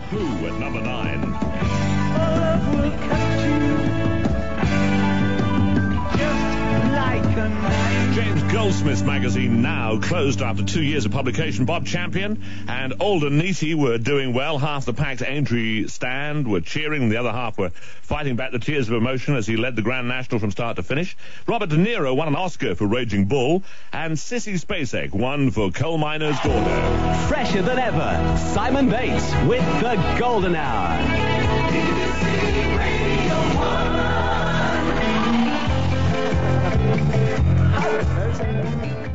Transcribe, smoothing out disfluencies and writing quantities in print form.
Who at number 9? Love will cut you just like a knife. James Goldsmith's magazine Now closed after 2 years of publication. Bob Champion and Alden Neaty were doing well. Half the pack's Aintree stand were cheering. The other half were fighting back the tears of emotion as he led the Grand National from start to finish. Robert De Niro won an Oscar for Raging Bull. And Sissy Spacek won for Coal Miner's Daughter. Fresher than ever, Simon Bates with the Golden Hour. Hello,